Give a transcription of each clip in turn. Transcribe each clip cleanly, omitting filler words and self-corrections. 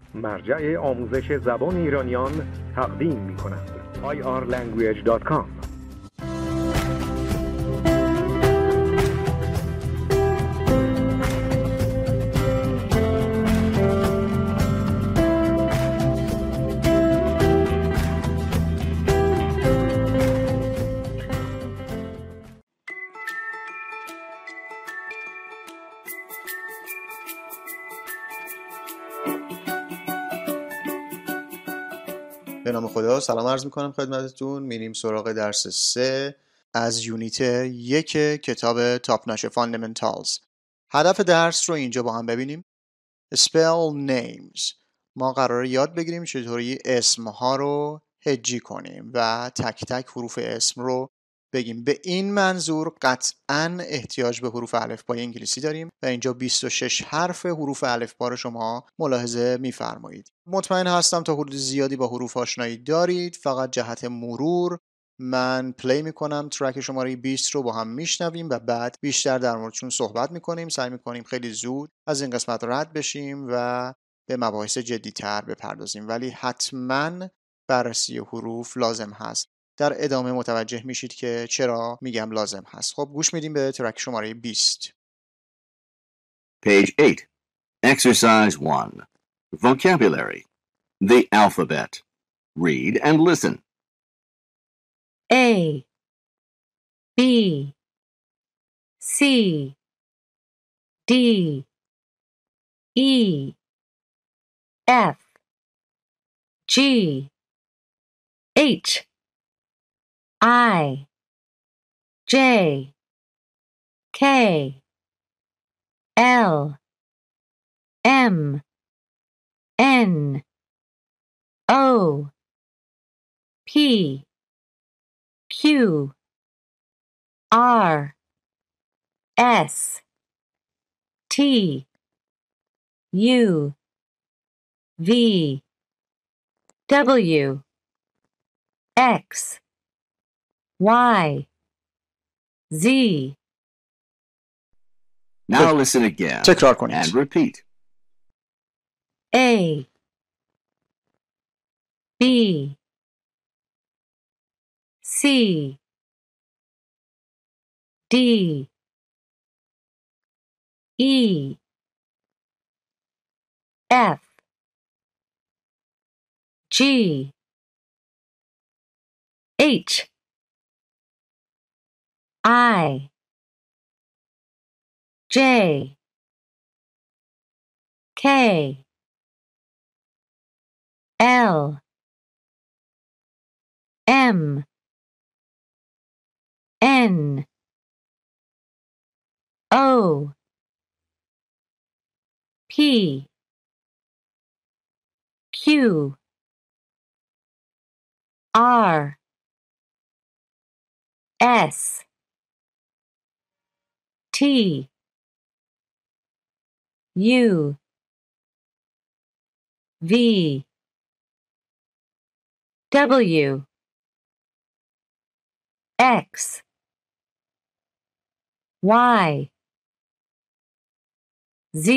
مرجع آموزش زبان ایرانیان تقدیم می‌کند. irlanguage.com. به نام خدا سلام عرض میکنم خدمتتون. میریم سراغ درس 3 از یونیت 1 کتاب تاپ ناچ فاندامنتالز. هدف درس رو اینجا با هم ببینیم. Spell names. ما قراره یاد بگیریم چطوری اسمها رو هجی کنیم و تک تک حروف اسم رو بگیم. به این منظور قطعاً احتیاج به حروف الفبای انگلیسی داریم و اینجا 26 حرف حروف الفبا رو شما ملاحظه می‌فرمایید. مطمئن هستم تا حدود زیادی با حروف آشنایی دارید. فقط جهت مرور من پلی میکنم ترک شماره 20 رو با هم میشنویم و بعد بیشتر در موردشون صحبت میکنیم. سعی میکنیم خیلی زود از این قسمت رد بشیم و به مباحث جدی‌تر بپردازیم، ولی حتما بررسی حروف لازم هست. در ادامه متوجه میشید که چرا میگم لازم هست. خب گوش میدیم به ترک شماره 20. Page 8. Exercise 1. Vocabulary. The alphabet. Read and listen. A, B, C, D, E, F, G, H, I, J, K, L, M, N, O, P, Q, R, S, T, U, V, W, X, Y, Z. Now listen again تکرار کنید. and repeat. A, B, C, D, E, F, G, H, I, J, K, L, M, N, O, P, Q, R, S, T, U, V, W, X, Y, Z.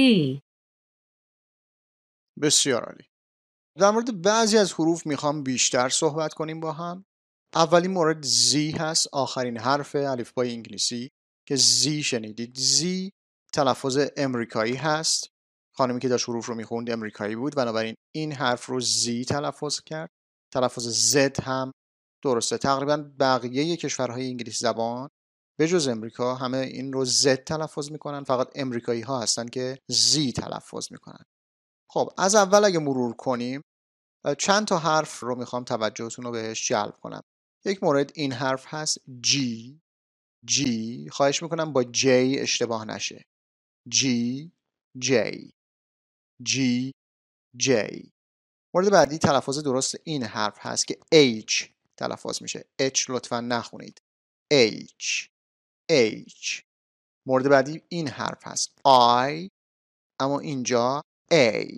بسیار عالی. در مورد بعضی از حروف میخوام بیشتر صحبت کنیم با هم. اولین مورد زی هست، آخرین حرف الفبای انگلیسی که زی شنیدید. زی تلفظ امریکایی هست. خانمی که داشت حروف رو میخوند امریکایی بود، بنابراین این حرف رو زی تلفظ کرد. تلفظ زد هم درسته. تقریبا بقیه کشورهای انگلیسی زبان به جز امریکا همه این رو زد تلفظ میکنن، فقط امریکایی ها هستن که زی تلفظ میکنن. خب از اول اگه مرور کنیم چند تا حرف رو میخوام توجهتون رو بهش جلب کنم. یک مورد این حرف هست جی. جی خواهش میکنم با جی اشتباه نشه. جی جی جی جی. مورد بعدی تلفظ درست این حرف هست که H تلفظ میشه. H لطفا نخونید. H H. مورد بعدی این حرف هست I اما اینجا A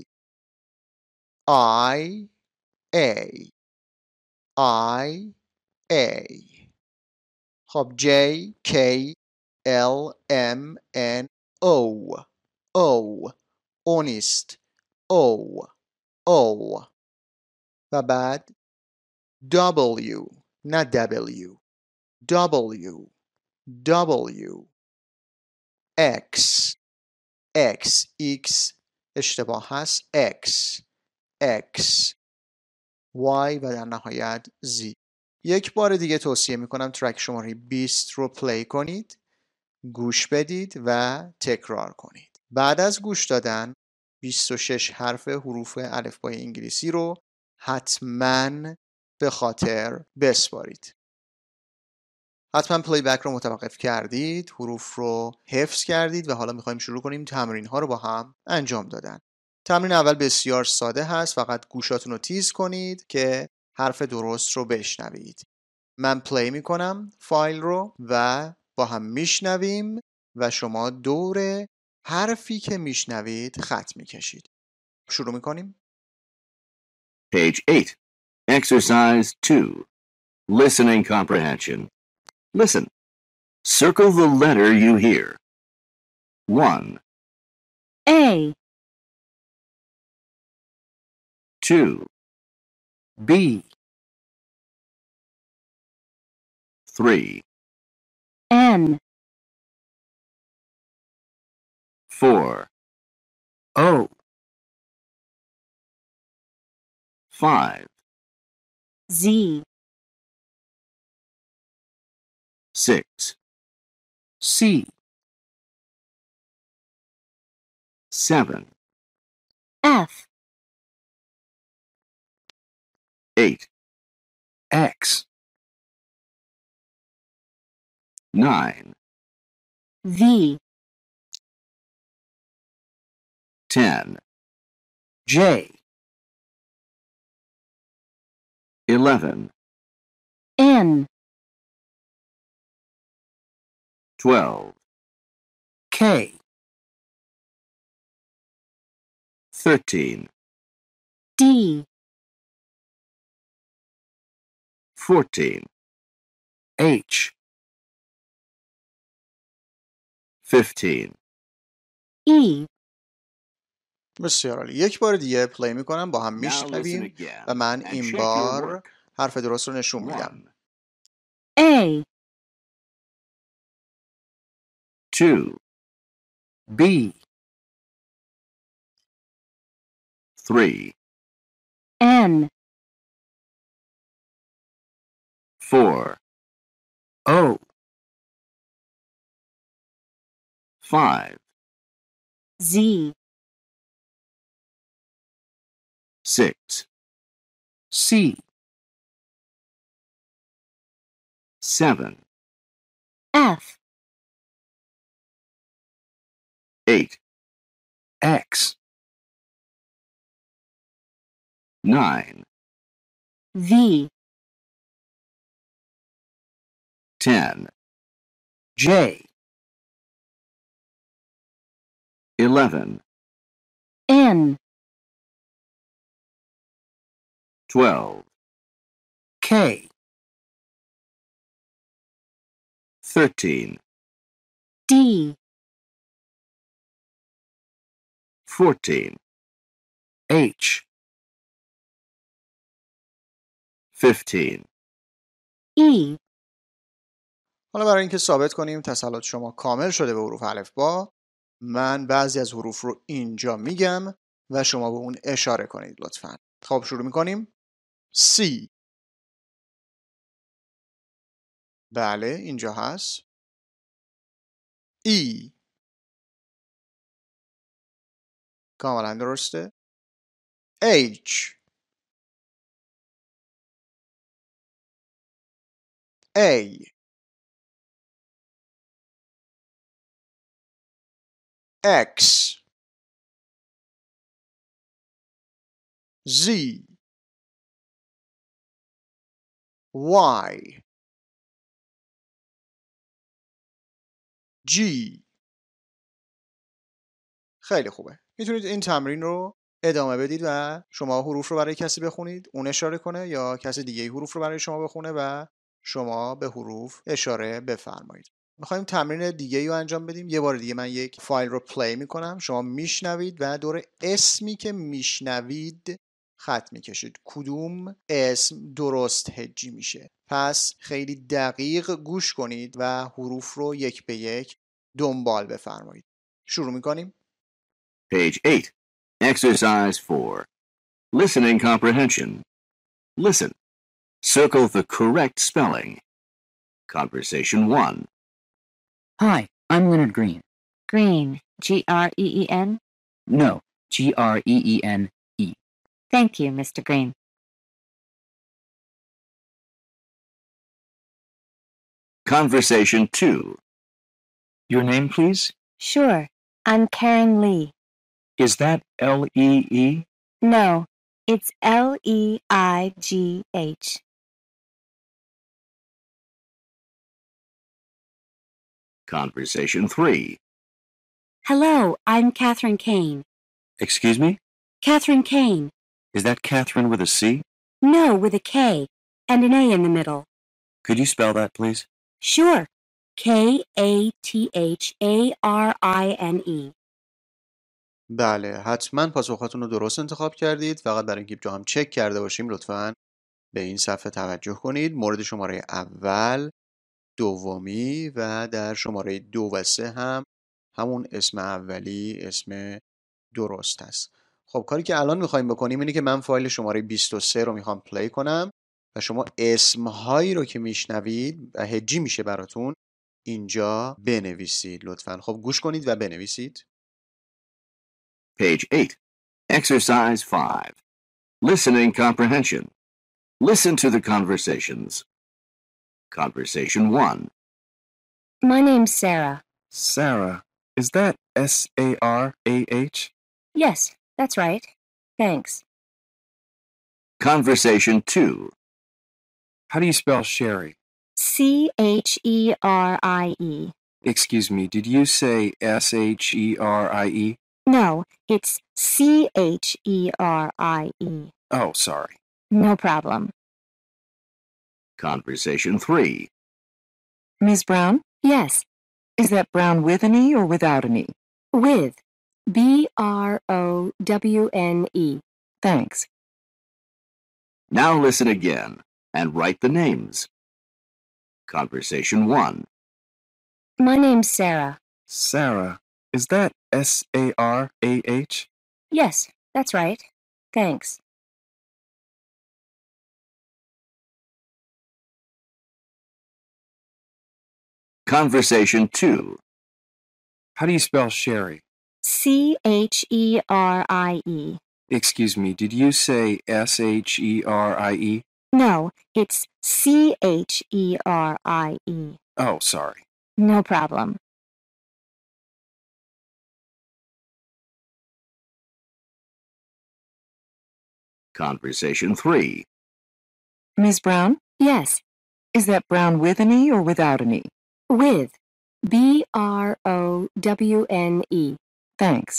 I A I A. خب J K L M N O O. اونیست. O. O و بعد W نه W W W X X X اشتباه هست X X Y و در نهایت Z. یک بار دیگه توصیه میکنم ترک شماره 20 رو پلی کنید، گوش بدید و تکرار کنید. بعد از گوش دادن 26 حرف حروف الفبای انگلیسی رو حتما به خاطر بسپارید. حتما پلی بک رو متوقف کردید، حروف رو حفظ کردید و حالا میخوایم شروع کنیم تمرین ها رو با هم انجام دادن. تمرین اول بسیار ساده هست، فقط گوشاتون رو تیز کنید که حرف درست رو بشنوید. من پلی میکنم فایل رو و با هم میشنویم و شما دور حرفی که میشنوید خط میکشید. شروع میکنیم. Page 8. Exercise 2. Listening comprehension. Listen. Circle the letter you hear. 1, A, 2, B, 3, N, 4, O, 5, Z, 6, C, 7, F, 8, X, 9, V, 10, J, 11, N, 12, K, 13, D, 14, H, 15. E. بسیار عالی. یک بار دیگه پلی میکنم، با هم Now listen میشنویم again و من and این check your بار work. حرف درست رو نشون میدم. 1, A, 2, B, 3, N, 4, O, 5, Z, 6, C, 7, F, 8, X, 9, V, 10, J, 11, N, 12, K, 13, D, 14, H, 15. E. حالا برای اینکه ثابت کنیم تسلط شما کامل شده به حروف الفبا، من بعضی از حروف رو اینجا میگم و شما به اون اشاره کنید لطفاً. خب شروع میکنیم. C. بله اینجا هست. E. کاملا درسته. H. A. X. Z. Y. G. خیلی خوبه. میتونید این تمرین رو ادامه بدید و شما حروف رو برای کسی بخونید، اون اشاره کنه، یا کسی دیگه حروف رو برای شما بخونه و شما به حروف اشاره بفرمایید. میخوایم تمرین دیگه رو انجام بدیم. یه بار دیگه من یک فایل رو پلی میکنم، شما میشنوید و دور اسمی که میشنوید خط میکشید کدوم اسم درست هجی میشه. پس خیلی دقیق گوش کنید و حروف رو یک به یک دنبال بفرمایید. شروع میکنیم. Page 8. Exercise 4. Listening comprehension. Listen. Circle the correct spelling. Conversation 1. Hi, I'm Leonard Green. Green. Green. No, Green. Thank you, Mr. Green. Conversation 2. Your name, please? Sure. I'm Karen Lee. Is that L-E-E? No, it's Leigh. Conversation 3. Hello, I'm Catherine Kane. Excuse me? Catherine Kane. Is that Catherine with a C? No, with a K and an A in the middle. Could you spell that, please? Sure. Katharine. بله، حتما پاسخاتون رو درست انتخاب کردید. فقط برای اینکه جا هم چک کرده باشیم لطفاً به این صفحه توجه کنید. مورد شماره اول، دومی و در شماره 2 و 3 هم همون اسم اولی اسم درست است. خب کاری که الان میخوایم بکنیم اینه که من فایل شماره 23 رو میخوام پلی کنم و شما اسمهایی رو که میشنوید و هجی میشه براتون اینجا بنویسید لطفاً. خب گوش کنید و بنویسید. Page 8. Exercise 5. Listening comprehension. Listen to the conversations. Conversation 1. My name's Sarah. Sarah. Is that S-A-R-A-H? Yes, that's right. Thanks. Conversation 2. How do you spell Sherry? Cherie. Excuse me, did you say S-H-E-R-I-E? No, it's Cherie. Oh, sorry. No problem. Conversation 3. Ms. Brown? Yes, Is that Brown with an E or without an E? with. Browne. Thanks. Now listen again and write the names. Conversation 1. My name's Sarah. Sarah. Is that S-A-R-A-H? Yes, that's right. Thanks. Conversation 2. How do you spell Sherry? Cherie. Excuse me, did you say S-H-E-R-I-E? No, it's Cherie. Oh, sorry. No problem. Conversation 3. Ms. Brown? Yes, Is that Brown with an E or without an E? with. Browne. Thanks.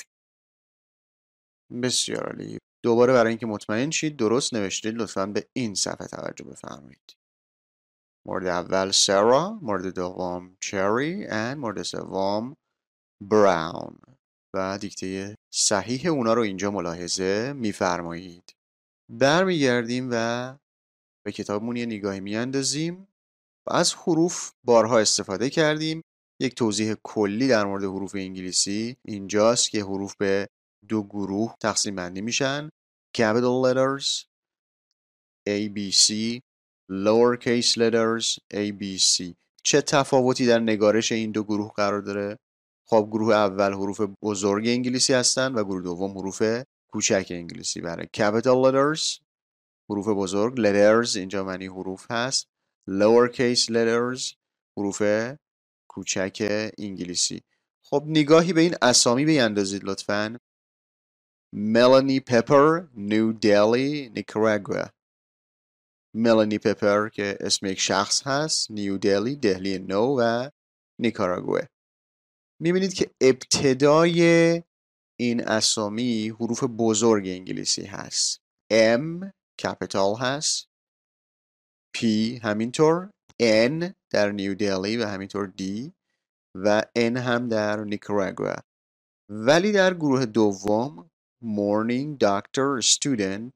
بسیار عالی. دوباره برای اینکه مطمئن شید درست نوشتید لطفاً به این صفحه توجه بفرمایید. مورد اول سارا، مورد دوم چری و مورد سوم براون و دیکته صحیح اونا رو اینجا ملاحظه میفرمایید. برمیگردیم و به کتابمون یه نگاهی میاندازیم و از حروف بارها استفاده کردیم. یک توضیح کلی در مورد حروف انگلیسی اینجاست که حروف به دو گروه تقسیم بندی میشن: capital letters A B C lower case letters A B C. چه تفاوتی در نگارش این دو گروه قرار داره؟ خب گروه اول حروف بزرگ انگلیسی هستن و گروه دوم حروف کوچک انگلیسی. برای capital letters حروف بزرگ letters اینجا معنی حروف هست، lower case letters حروف کوچک انگلیسی. خب نگاهی به این اسامی بیندازید لطفاً. ملانی پپر، نیو دلی، نیکاراگوئه. ملانی پپر که اسم یک شخص هست، نیو دلی دهلی نو و نیکاراگوئه. میبینید که ابتدای این اسامی حروف بزرگ انگلیسی هست. M کپیتال هست، P همینطور، N در نیو دلی و همینطور D و N هم در نیکاراگوئه. ولی در گروه دوم morning, doctor, student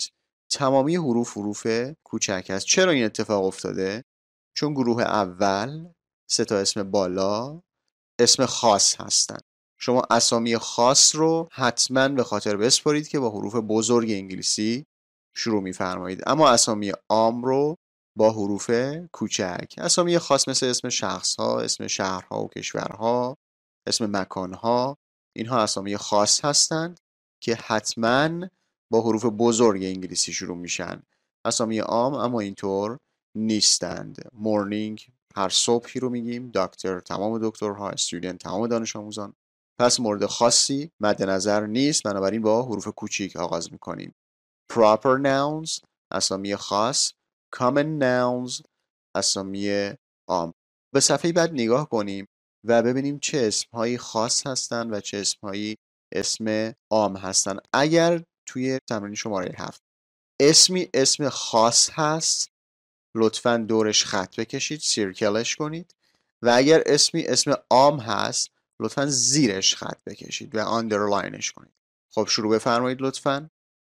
تمامی حروف کوچک است. چرا این اتفاق افتاده؟ چون گروه اول 3 تا اسم بالا اسم خاص هستن. شما اسامی خاص رو حتما به خاطر بسپارید که با حروف بزرگ انگلیسی شروع می‌فرمایید، اما اسامی عام رو با حروف کوچک. اسامی خاص مثل اسم شخص‌ها، اسم شهرها و کشورها، اسم مکانها، اینها اسامی خاص هستند که حتما با حروف بزرگ انگلیسی شروع میشن. اسامی عام اما اینطور نیستند. مورنینگ هر صبحی رو میگیم، دکتر تمام دکترها، استودنت تمام دانش آموزان. پس مورد خاصی مد نظر نیست، بنابراین با حروف کوچیک آغاز میکنیم. proper nouns اسامی خاص، common nouns اسامی عام. به صفحه بعد نگاه کنیم و ببینیم چه اسمهایی خاص هستن و چه اسمهایی اسم عام هستن. اگر توی تمرین شماره 7 اسم خاص هست، لطفاً دورش خط بکشید، سیرکلش کنید، و اگر اسم عام هست لطفاً زیرش خط بکشید و آندرلاینش کنید. خب شروع بفرمایید لطفاً.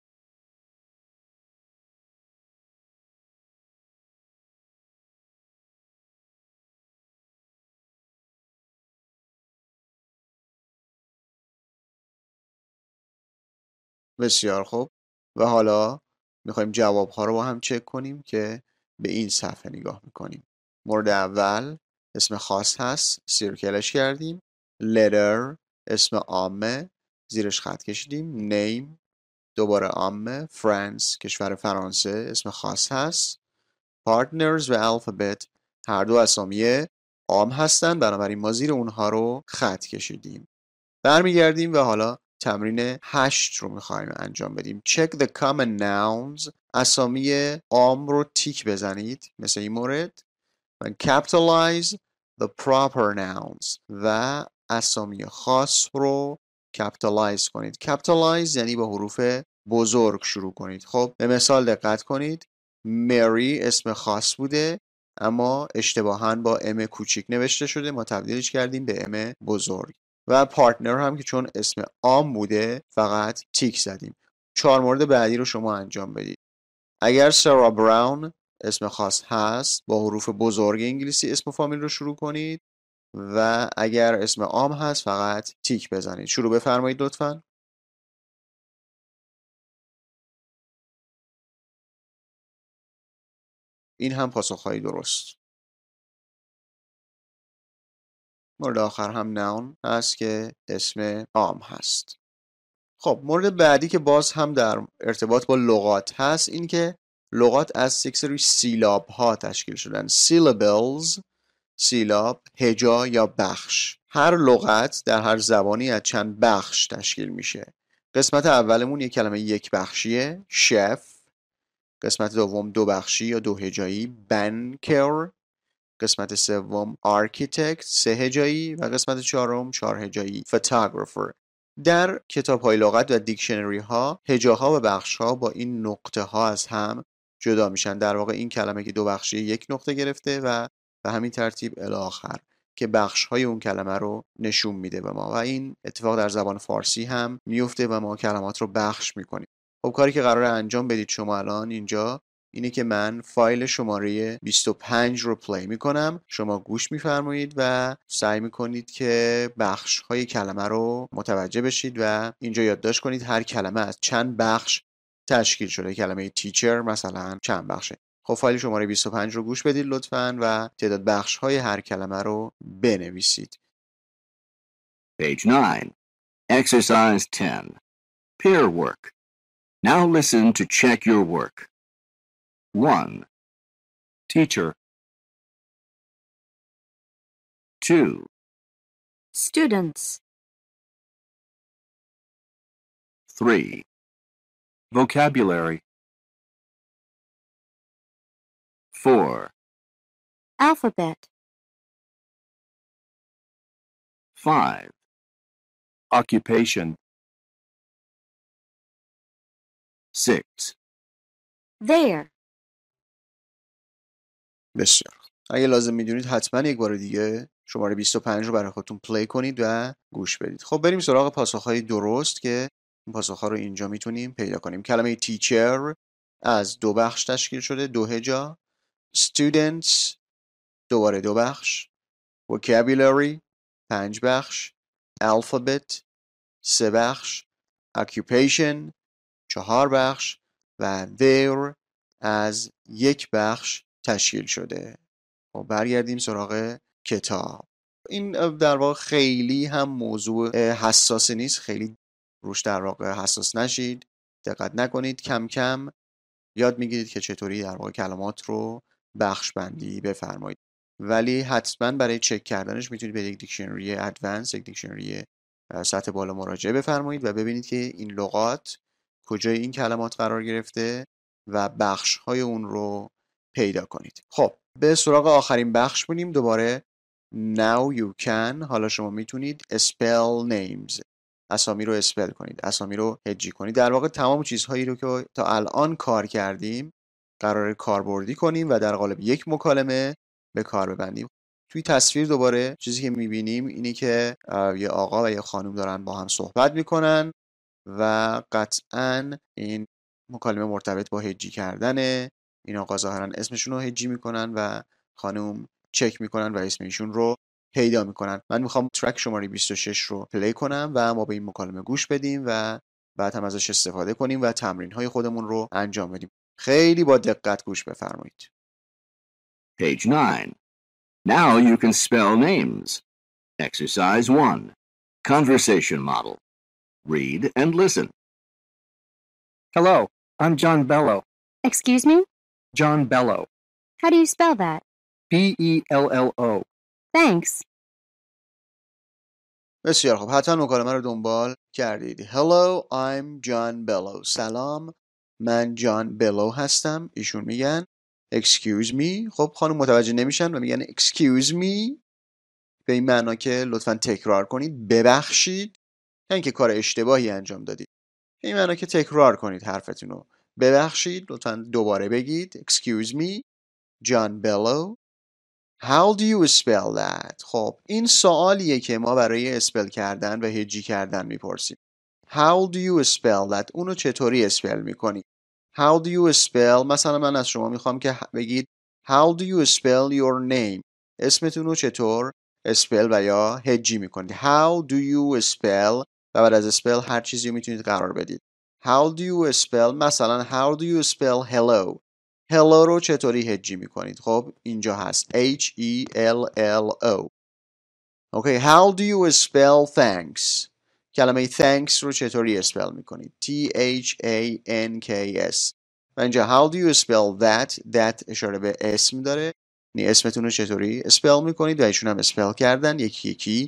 بسیار خوب. و حالا میخوایم جوابها رو با هم چک کنیم که به این صفحه نگاه میکنیم. مورد اول اسم خاص هست، سیرکلش کردیم. letter اسم عامه، زیرش خط کشیدیم. name دوباره عامه. France کشور فرانسه اسم خاص هست. partners و alphabet هر دو اسامی عام هستند، بنابراین ما زیر اونها رو خط کشیدیم. برمیگردیم و حالا تمرین 8 رو میخوایم انجام بدیم. check the common nouns اسامی عام رو تیک بزنید مثل این مورد و capitalize the proper nouns و اسامی خاص رو capitalize کنید. capitalize یعنی با حروف بزرگ شروع کنید. خب به مثال دقت کنید. مری اسم خاص بوده اما اشتباهاً با ام کوچیک نوشته شده، ما تبدیلش کردیم به ام بزرگ. و پارتنر هم که چون اسم عام بوده فقط تیک زدیم. 4 مورد بعدی رو شما انجام بدید. اگر سارا براون اسم خاص هست با حروف بزرگ انگلیسی اسم و فامیل رو شروع کنید و اگر اسم عام هست فقط تیک بزنید. شروع بفرمایید لطفاً. این هم پاسخهایی درست. مورد آخر هم ناون هست که اسم عام هست. خب مورد بعدی که باز هم در ارتباط با لغات هست این که لغات از یک سری سیلاب ها تشکیل شدن. syllables سیلاب، هجا یا بخش. هر لغت در هر زبانی از چند بخش تشکیل میشه. قسمت اولمون یک کلمه یک بخشیه، شف. قسمت دوم دو بخشی یا دو هجایی، بنکر. قسمت سوم آرکیتکت، سه هجایی، و قسمت چهارم چهار هجایی، فوتوگرافر. در کتاب‌های لغت و دیکشنری ها هجاها و بخش‌ها با این نقطه ها از هم جدا میشن. در واقع این کلمه که دو بخشی یک نقطه گرفته و به همین ترتیب الی آخر که بخش‌های اون کلمه رو نشون میده به ما، و این اتفاق در زبان فارسی هم میفته و ما کلمات رو بخش میکنیم. خب کاری که قراره انجام بدید شما الان اینجا اینه که من فایل شماره 25 رو پلی میکنم، شما گوش میفرمایید و سعی میکنید که بخش های کلمه رو متوجه بشید و اینجا یادداشت کنید هر کلمه از چند بخش تشکیل شده. کلمه تیچر مثلا چند بخشه. خب فایل شماره 25 رو گوش بدید لطفاً و تعداد بخش های هر کلمه رو بنویسید. Page 9. Exercise 10. Pair work. Now listen to check your work. 1, Teacher, 2, Students. 3, vocabulary, 4, Alphabet. 5, occupation, 6. There. بسیار. اگه لازم میدونید حتما یک بار دیگه شماره 25 رو برای خودتون پلی کنید و گوش بدید. خب بریم سراغ پاسخهای درست که این پاسخها رو اینجا میتونیم پیدا کنیم. کلمه تیچر از 2 بخش تشکیل شده، 2 هجا. Students دوباره 2 بخش. Vocabulary 5 بخش. Alphabet 3 بخش. Occupation 4 بخش و There از 1 بخش تشکیل شده. خب برگردیم سراغ کتاب. این در واقع خیلی هم موضوع حساسی نیست، خیلی روش در واقع حساس نشید، دقت نکنید، کم کم یاد میگیرید که چطوری در واقع کلمات رو بخش بندی بفرمایید. ولی حتما برای چک کردنش میتونید به یک دیکشنری ادوانس، یک دیکشنری سطح بالا مراجعه بفرمایید و ببینید که این لغات کجای این کلمات قرار گرفته و بخش های اون رو پیدا کنید. خب به سراغ آخرین بخش میریم. دوباره Now you can. حالا شما میتونید spell names، اسامی رو اسپل کنید، اسامی رو هجی کنید. در واقع تمام چیزهایی رو که تا الان کار کردیم قراره کاربردی کنیم و در قالب یک مکالمه به کار ببندیم. توی تصویر دوباره چیزی که میبینیم اینه که یه آقا و یه خانم دارن با هم صحبت میکنن و قطعاً این مکالمه مرتبط با هجی کردنه. این آقا ظاهراً اسمشون رو هجی میکنن و خانم چک میکنن و اسم ایشون رو پیدا میکنن. من میخوام ترک شماره 26 رو پلی کنم و ما به این مکالمه گوش بدیم و بعد هم ازش استفاده کنیم و تمرین های خودمون رو انجام بدیم. خیلی با دقت گوش بفرمایید. Page 9. Now you can spell names. Exercise 1. Conversation model. Read and listen. Hello, I'm John Bello. Excuse me? John Bello. How do you spell that? Bello. Thanks. بسیار خب، حتما مکالمه رو دنبال کردید. Hello, I'm John Bello. سلام، من جان بلو هستم. ایشون میگن Excuse me. خب خانم متوجه نمیشن و میگن Excuse me به این معنا که لطفاً تکرار کنید، ببخشید، یعنی که کار اشتباهی انجام دادید. به این معنا که تکرار کنید حرفتون رو. ببخشید، لطفاً دوباره بگید Excuse me, John Bello. How do you spell that? خب این سوالیه که ما برای اسپل کردن و هجی کردن میپرسیم. How do you spell that? اونو چطوری اسپل میکنی؟ How do you spell؟ مثلا من از شما میخوام که بگید How do you spell your name؟ اسمتون رو چطور اسپل و یا هجی میکنید؟ How do you spell و بعد از اسپل هر چیزی رو میتونید قرار بدید. How do you spell؟ مثلا How do you spell hello؟ hello رو چطوری هجی میکنید؟ خب اینجا هست H-E-L-L-O. Okay, how do you spell thanks؟ کلمه thanks رو چطوری اسپل میکنید؟ T-H-A-N-K-S. و اینجا how do you spell that اشاره به اسم داره، یعنی اسمتون رو چطوری اسپل میکنید و ایشون هم اسپل کردن یکی یکی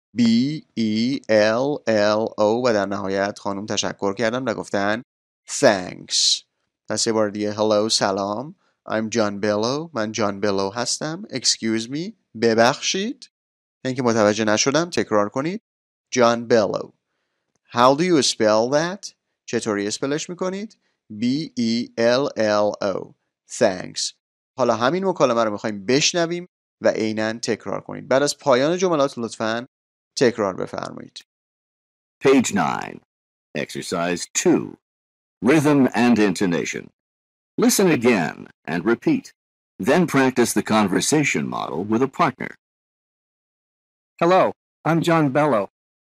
B-E-L-L-O و در نهایت خانم تشکر کردن و گفتن thanks. پس یه بار دیگه hello، سلام، I'm John Bello. من جان بلو هستم. Excuse me، ببخشید. اینکه متوجه نشدم تکرار کنید. John Bello. How do you spell that؟ چطوری اسپلش میکنید؟ B-E-L-L-O. Thanks. حالا همین مکالمه رو میخوایم بشنویم و عیناً تکرار کنید. بعد از پایان جملات لطفاً تکرار بفرمایید. Page 9. Exercise 2. Rhythm and intonation. Listen again and repeat. Then practice the conversation model with a partner. Hello, I'm John Bello.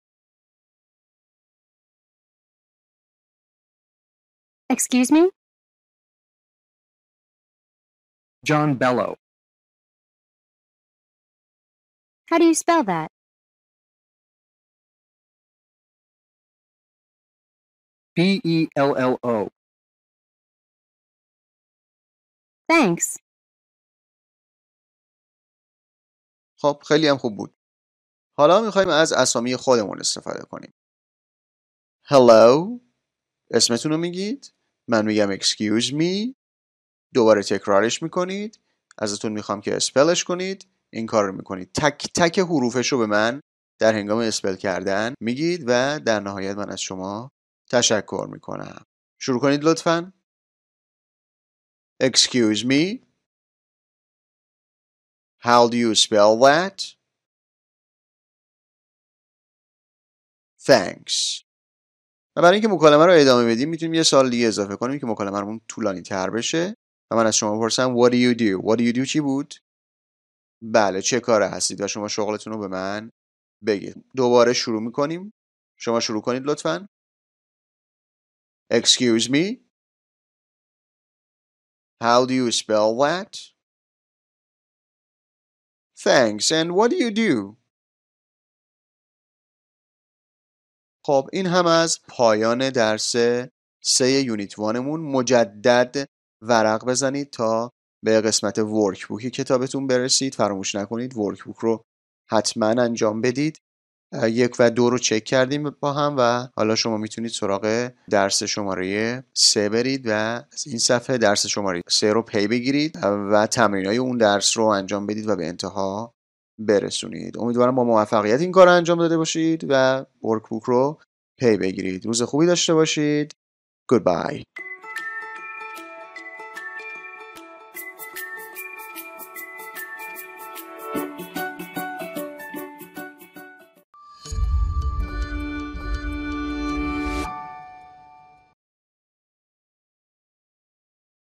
Excuse me? John Bello. How do you spell that? Bello. Thanks. خب خیلی هم خوب بود. حالا میخوایم از اسامی خودمون استفاده کنیم. Hello، اسمتون رو میگید، من میگم excuse me، دوباره تکرارش میکنید، ازتون میخوام که اسپلش کنید، این کار رو میکنید. تک تک حروفش رو به من در هنگام اسپل کردن میگید و در نهایت من از شما تشکر میکنم. شروع کنید لطفاً. Excuse me. How do you spell that? Thanks. و برای اینکه مکالمه رو ادامه بدیم میتونیم یه سوال دیگه اضافه کنیم که مکالمه رو طولانی تر بشه و من از شما بپرسم What do you do? What do you do چی بود؟ بله چه کاره هستید و شما شغلتون رو به من بگید. دوباره شروع میکنیم. شما شروع کنید لطفاً. Excuse me. How do you spell that? Thanks. And what do you do? خب این هم از پایان درس 3 یونیت 1 مون. مجدد ورق بزنید تا به قسمت ورک بوک کتابتون برسید. فراموش نکنید ورک بوک رو حتما انجام بدید. 1 و 2 رو چک کردیم با هم و حالا شما میتونید سراغ درس شماره 3 برید و از این صفحه درس شماره 3 رو پی بگیرید و تمرینای اون درس رو انجام بدید و به انتها برسونید. امیدوارم با موفقیت این کار رو انجام داده باشید و ورک بوک رو پی بگیرید. روز خوبی داشته باشید. Goodbye.